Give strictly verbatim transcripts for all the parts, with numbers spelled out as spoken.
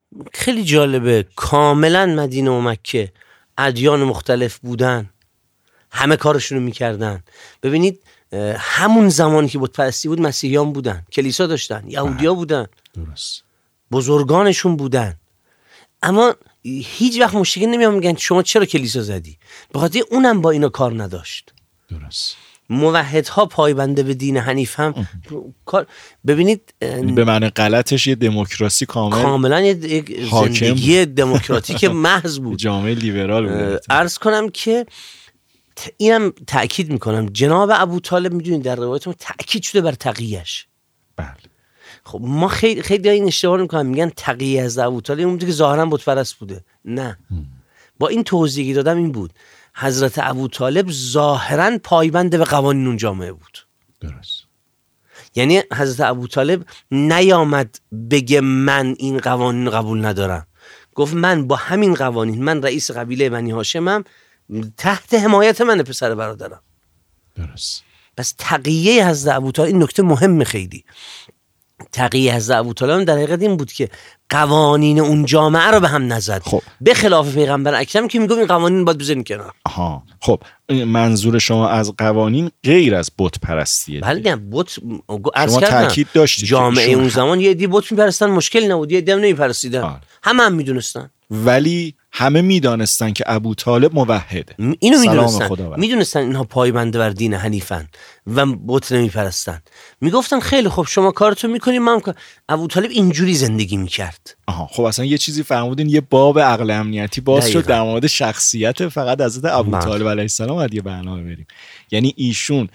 خیلی جالبه، کاملا مدینه و مکه ادیان مختلف بودن، همه کارشونو میکردن. ببینید همون زمانی که بت پرستی بود مسیحیان بودن، کلیسا داشتن، یهودیا بودن، درست، بزرگانشون بودن، اما هیچ وقت مشکل نمیام میگن شما چرا کلیسا زدی، به خاطر اونم با اینا کار نداشت. درست. موحدها پایبنده به دین حنیف هم کار. ببینید به معنی غلطش یه دموکراسی کامل، کاملا یک زندگی دموکراتیک محض بود، جامعه لیبرال بود. عرض کنم که اینم تأکید میکنم جناب ابو طالب میدونید در روایت ما تأکید شده بر تقیه‌اش. بله. خب ما خیلی خیلی این اشتباه میکنن، میگن تقیه از ابو طالب اون که ظاهرا بت پرست بوده. نه هم. با این توضیحی دادم این بود حضرت ابو طالب ظاهرا پایبند به قوانین اون جامعه بود. درست. یعنی حضرت ابو طالب نیامد بگه من این قوانین قبول ندارم، گفت من با همین قوانین، من رئیس قبیله بنی هاشمم، تحت حمایت من پسر برادرم. درست. پس تقیه حضرت ابو طالب این نکته مهمه خیلی. تقیه حضرت ابو طالب در حقیقت این بود که قوانین اون جامعه رو به هم نزد. خب. به خلاف پیغمبر اکرم که میگه این قوانین باید بزنید کنار. آها. خب منظور شما از قوانین غیر از بت پرستیه؟ بله نه، بت عرض شما کردم تاکید داشتید جامعه اون زمان یه عده بت میپرستن، مشکلی نبود، یه عده نمیپرستیدن، همه هم میدونستن، ولی همه میدانستن که ابو طالب موحده. اینو میدونستن، میدونستن اینها پایبنده بر دین حنیفن و بت نمیپرستن. میگفتن خیلی خب شما کارتو میکنید، من کار. ابو طالب اینجوری زندگی میکرد. آها. خب اصلا یه چیزی فرمودین، یه باب عقل امنیتی باز دقیقا. شد در مورد شخصیت فقط حضرت ابو طالب علیه السلام. بعد یه برنامه بریم، یعنی ایشون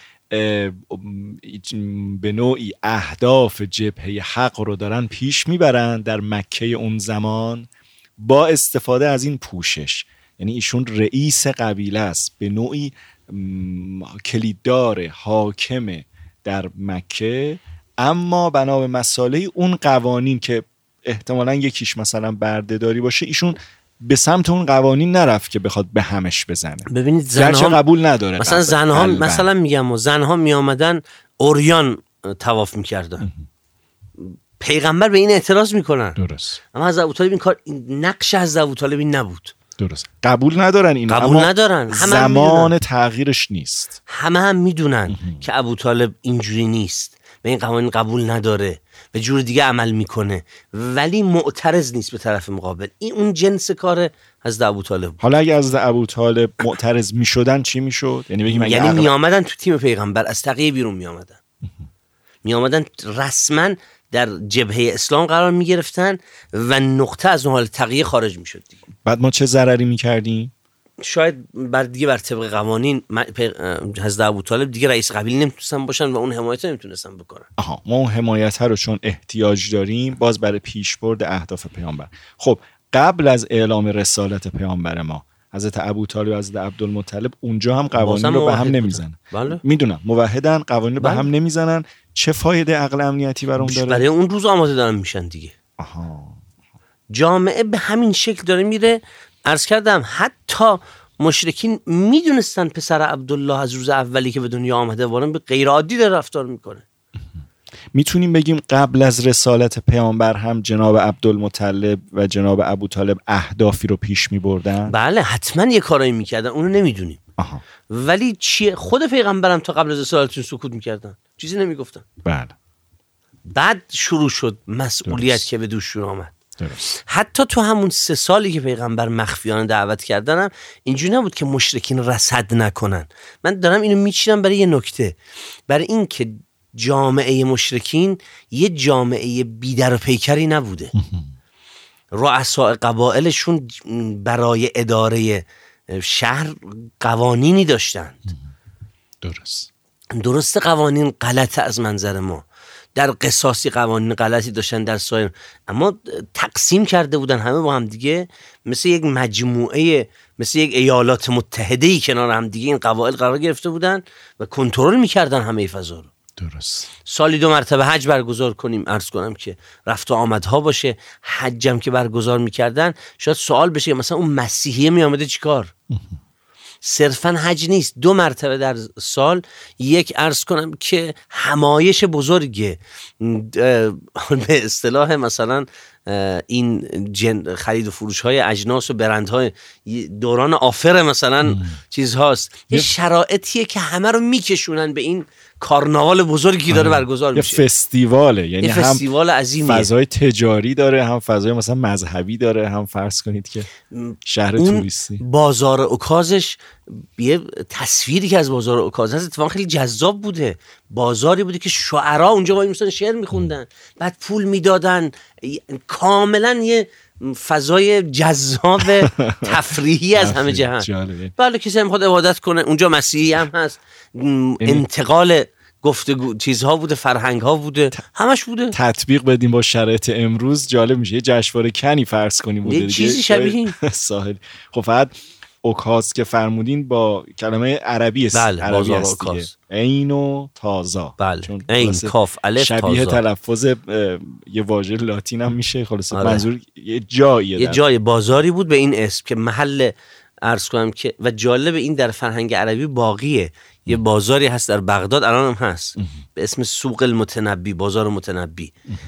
به نوعی اهداف جبهه حق رو دارن پیش میبرن در مکه اون زمان با استفاده از این پوشش. یعنی ایشون رئیس قبیله است، به نوعی کلیددار حاکم در مکه، اما بنا به مسائل اون قوانین که احتمالاً یکیش مثلا بردهداری باشه، ایشون به سمت اون قوانین نرفت که بخواد به همش بزنه. ببینید زنها قبول نداره، مثلا زنها مثلا میگم زنها می آمدن اوریان طواف میکردن، پیغمبر به این اعتراض میکنن. درست. اما از ابو طالب این کار، نقش از ابو طالب این نبود. درست. قبول ندارن اینو، قبول ندارن. همه زمان هم تغییرش نیست. همه هم میدونن که ابو طالب اینجوری نیست، به این قوانین قبول نداره، به جور دیگه عمل میکنه، ولی معترض نیست به طرف مقابل. این اون جنس کار حضرت ابو طالب. حالا اگه از ابو طالب معترض میشدن چی میشد؟ یعنی بگیم یعنی می آمدن تو تیم پیغمبر، از تقیه بیرون می آمدن، می آمدن رسما در جبهه اسلام قرار می گرفتن و نقطه از اون حال تقیه خارج می شد دیگه. بعد ما چه ضرری می کردیم؟ شاید بر دیگه بر طبق قوانین حضرت ابو طالب دیگه رئیس قبیله نمیتونستن باشن و اون حمایت نمیتونستن بکنن. آها. ما اون حمایت رو چون احتیاج داریم باز برای پیشبرد اهداف پیامبر. خب قبل از اعلام رسالت پیامبر ما حضرت ابو طالب و حضرت عبدالمطلب اونجا هم قوانین رو به هم نمیزنن. بله. میدونم موحدن، قوانین رو بله. به هم نمیزنن. چه فایده عقل امنیتی برام داره؟ برای اون روز آماده دارن میشن دیگه. آها. جامعه به همین شکل داره میره. عرض کردم حتی مشرکین میدونستن پسر عبدالله از روز اولی که به دنیا آمده وارن به غیر عادی داره رفتار میکنه. میتونیم بگیم قبل از رسالت پیامبر هم جناب عبدالمطلب و جناب ابو طالب اهدافی رو پیش میبردن؟ بله حتما یه کارایی میکردن، اونو نمیدونیم. آها. ولی چیه؟ خود پیغمبرم تا قبل از رسالتشون سکوت میکردن، چیزی نمیگفتن. بله. بعد شروع شد مسئولیت درست. که به دوششون آمد. درست. حتی تو همون سه سالی که پیغمبر مخفیانه دعوت کردن هم اینجوری نبود که مشرکین رصد نکنن. من دارم اینو میچینم برای یه نکته، برای این که جامعه مشرکین یه جامعه بیدر و پیکری نبوده. رؤساء قبائلشون برای اداره شهر قوانینی داشتند. درست. درست قوانین غلطه از منظر ما، در قصاصی قوانین غلطی داشتن، در سایر، اما تقسیم کرده بودن همه با هم دیگه، مثل یک مجموعه، مثل یک ایالات متحده‌ای کنار هم دیگه این قبایل قرار گرفته بودن و کنترل میکردن همه فضا رو. درست. سالی دو مرتبه حج برگزار کنیم، عرض کنم که رفت و آمدها باشه. حجم که برگزار میکردن شاید سوال بشه مثلا اون مسیحیه میامده چی کار؟ صرفا حج نیست، دو مرتبه در سال یک عرض کنم که همایش بزرگه، به اصطلاح مثلا این جن خرید و فروش های اجناس و برندهای دوران آفر مثلا ام. چیز هاست، یه شرایطیه که همه رو میکشونن به این کارناوال بزرگی داره برگزار میشه. یه فستیواله، یعنی یه فستیوال عظیمیه، فضای تجاری داره، هم فضای مثلا مذهبی داره، هم فرض کنید که شهر توریستی. بازار اوکازش یه تصویری که از بازار اوکاز هست اتفاقا خیلی جذاب بوده. بازاری بوده که شعرا اونجا وای میستن شعر میخوندن، بعد پول میدادن، کاملا یه فضای جذاب تفریحی از همه جهت. بله کسی هم خود عبادت کنه اونجا، مسیحی هم هست، انتقال گفتگو چیزها بوده، فرهنگ ها بوده، همش بوده. تطبیق بدیم با شرایط امروز جالب میشه. یه جشنواره کنی فرض کنیم بوده، یه چیزی شبیه ساحل. خب فقط اوکاز که فرمودین با کلمه عربی است. بله، بازار اوکاز، عین و تازا. بله، عین کاف الف تازا، شبیه تلفظ یه واژه لاتین هم میشه. خلاص منظور یه جاییه، یه جای بازاری بود به این اسم که محل عرض کنم که، و جالب این در فرهنگ عربی باقیه. یه بازاری هست در بغداد الان هم هست به اسم سوق المتنبی، بازار متنبی.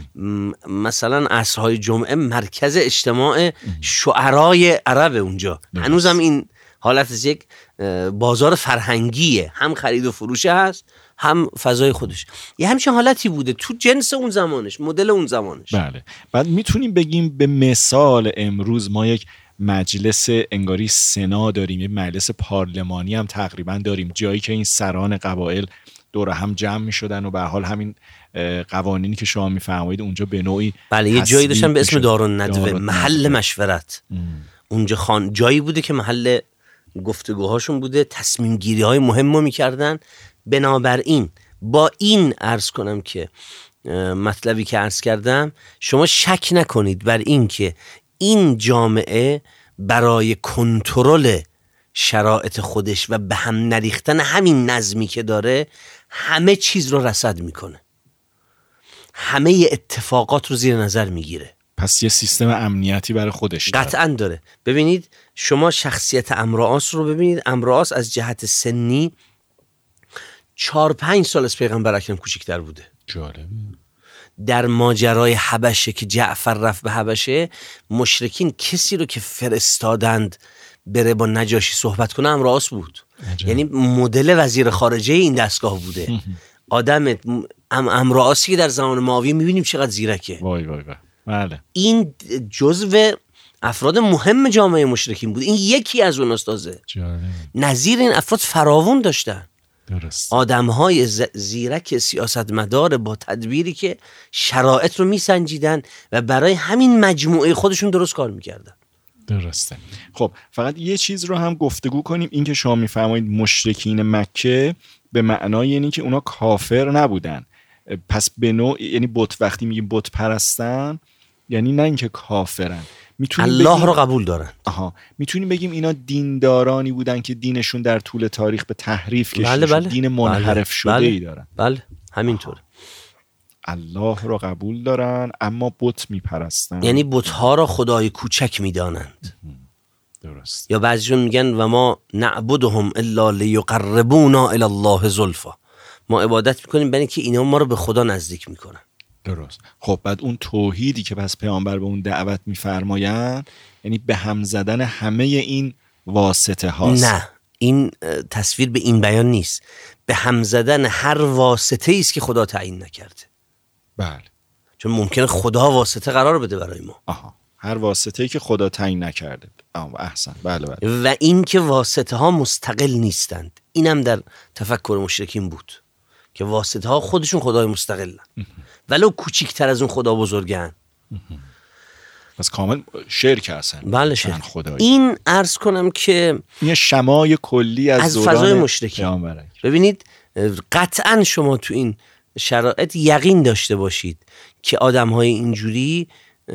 مثلا عصرهای جمعه مرکز اجتماع شعرای عرب اونجا. هنوزم این حالت از یک بازار فرهنگیه، هم خرید و فروش هست هم فضای خودش. یه همچین حالتی بوده تو جنس اون زمانش، مدل اون زمانش. بله. بعد میتونیم بگیم به مثال امروز ما یک مجلس انگاری سنا داریم، یه مجلس پارلمانی هم تقریبا داریم، جایی که این سران قبایل دور هم جمع می شدن و به حال همین قوانینی که شما میفرمایید اونجا به نوعی بله یه جایی داشتن به اسم دارالندوه، محل مشورت. ام. اونجا خان جایی بوده که محل گفتگوهاشون بوده، تصمیم گیری های مهم رو میکردن. بنابراین با این عرض کنم که مطلبی که عرض کردم، شما شک نکنید بر این که این جامعه برای کنترل شرایط خودش و به هم نریختن همین نظمی که داره همه چیز رو رصد میکنه، همه اتفاقات رو زیر نظر میگیره. پس یه سیستم امنیتی برای خودش داره. قطعاً داره. ببینید شما شخصیت عمرو عاص رو ببینید. عمرو عاص از جهت سنی چهار پنج سال از پیغمبر اکرم کوچیک‌تر بوده. جالبه. در ماجرای حبشه که جعفر رفت به حبشه، مشرکین کسی رو که فرستادند بره با نجاشی صحبت کنه عمرو عاص بود. عجب. یعنی مدل وزیر خارجه این دستگاه بوده. آدم عمرو عاصی که در زمان معاویه میبینیم چقدر زیرکه. وای وای وای. بله. این جزو افراد مهم جامعه مشرکین بود. این یکی از اون استازه. نظیر این افراد فراوون داشتن. درست. آدم‌های زیرک سیاستمدار با تدبیری که شرایط رو میسنجیدن و برای همین مجموعه خودشون درست کار میکردن. درسته. خب فقط یه چیز رو هم گفتگو کنیم. این که شما میفرمایید مشرکین مکه به معنای یعنی که اونا کافر نبودن، پس به نوع یعنی بت، وقتی میگیم بت پرستن یعنی نه اینکه کافرن، الله بگیم... رو قبول دارن. آها، میتونیم بگیم اینا دیندارانی بودن که دینشون در طول تاریخ به تحریف کشیده بله بله. شد، دین منحرف بله. شده بله. ای دارن. بله همینطوره. الله رو قبول دارن اما بت میپرستن، یعنی بت‌ها را خدای کوچک میدانند. درست. یا بعضیشون میگن و ما نعبدهم الا لیقربونا الی الله زلفا، ما عبادت میکنیم برای اینکه اینا ما رو به خدا نزدیک میکنن. درست. خب بعد اون توحیدی که پس پیامبر به اون دعوت میفرماین یعنی به هم زدن همه این واسطه هاست. نه، این تصویر به این بیان نیست. به هم زدن هر واسطه ایست که خدا تعیین نکرده. بله. چون ممکنه خدا واسطه قرار بده برای ما. آها. هر واسطه‌ای که خدا تعیین نکرده. آها احسن. بله بله. و این که واسطه ها مستقل نیستند، اینم در تفکر مشرکین بود که واسطه ها خودشون خدای مستقلن ولو کوچیکتر از اون خدا بزرگن. پس کامل شرک هستن. بله شرک. این عرض کنم که یه شمای کلی از, از فضای مشرکین. ببینید قطعا شما تو این شرایط یقین داشته باشید که آدم های اینجوری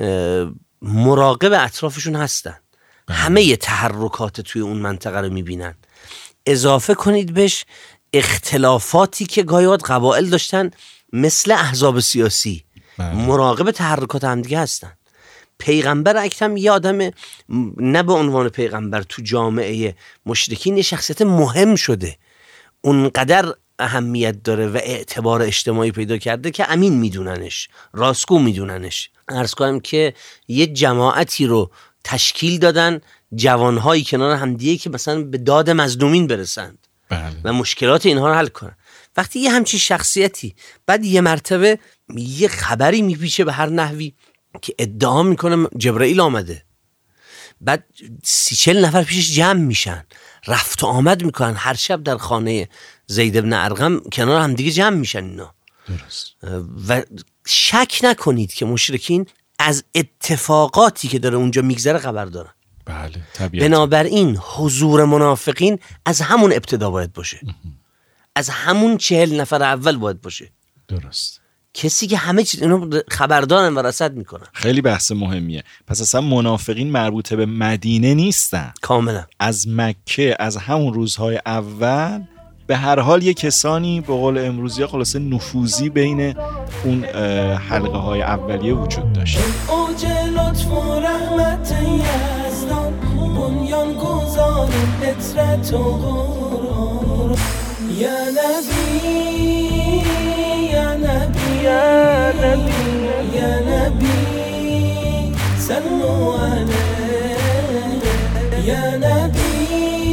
مراقب اطرافشون هستن. همه تحرکات توی اون منطقه رو میبینن. اضافه کنید بهش اختلافاتی که گاهیات قبایل داشتن مثل احزاب سیاسی. بله. مراقب تحرکات هم دیگه هستن. پیغمبر اکرم یه آدم نه به عنوان پیغمبر تو جامعه مشرکین یه شخصیت مهم شده، اونقدر اهمیت داره و اعتبار اجتماعی پیدا کرده که امین میدوننش، راستگو میدوننش، عرض کنم که یه جماعتی رو تشکیل دادن، جوانهایی کنار همدیگه که مثلا به داد مظلومین برسند بله. و مشکلات اینها رو حل کنن. وقتی یه همچین شخصیتی بعد یه مرتبه یه خبری میپیچه به هر نحوی که ادعا میکنه جبرائیل آمده، بعد سی چل نفر پیشش جمع میشن، رفت و آمد میکنن، هر شب در خانه زید بن ارقم کنار هم دیگه جمع میشن اینا. درست. و شک نکنید که مشرکین از اتفاقاتی که داره اونجا میگذره خبر دارن. بله طبیعتا. بنابراین حضور منافقین از همون ابتدا باید باشه، از همون چهل نفر اول باید باشه. درست. کسی که همه چیز اینو خبردارن و رصد میکنن. خیلی بحث مهمیه. پس اصلا منافقین مربوطه به مدینه نیستن، کاملا از مکه، از همون روزهای اول به هر حال یه کسانی به قول امروزی ها خلاصه نفوذی بین اون حلقه های اولیه وجود داشت. اوج لطف و رحمت یزدان، بنیان گذار فطرت و قرآن. یا نبی یا نبی یا نبی یا نبی صلوا علیه یا نبی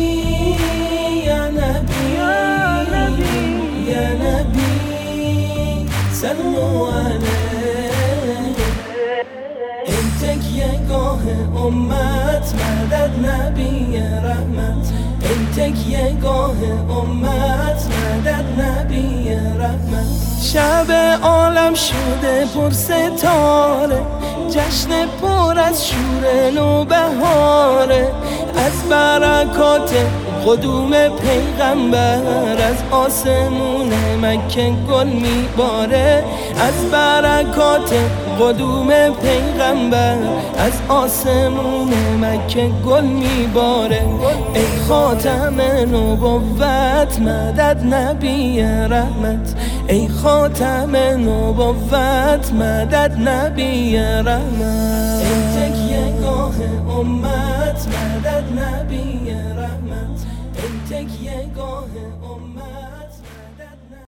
یا نبی یا نبی صلوا علیه. ای تکیه گاه امت مدد نبی رحمت، ای تکیه گاه امت مدد نبی رحمت. شب عالم شده پر ستاره، جشن پر از شور نوبهاره، از برکات قدوم پیغمبر از آسمون مکه گل میباره، از برکات قدوم پیغمبر از آسمون مکه گل میباره. ای خاتم نبوت مدد نبی رحمت، ای خاتم نبوت مدد نبی رحمت. ای تکیه گاه امت مدد نبی رحمت، ای تکیه گاه امت.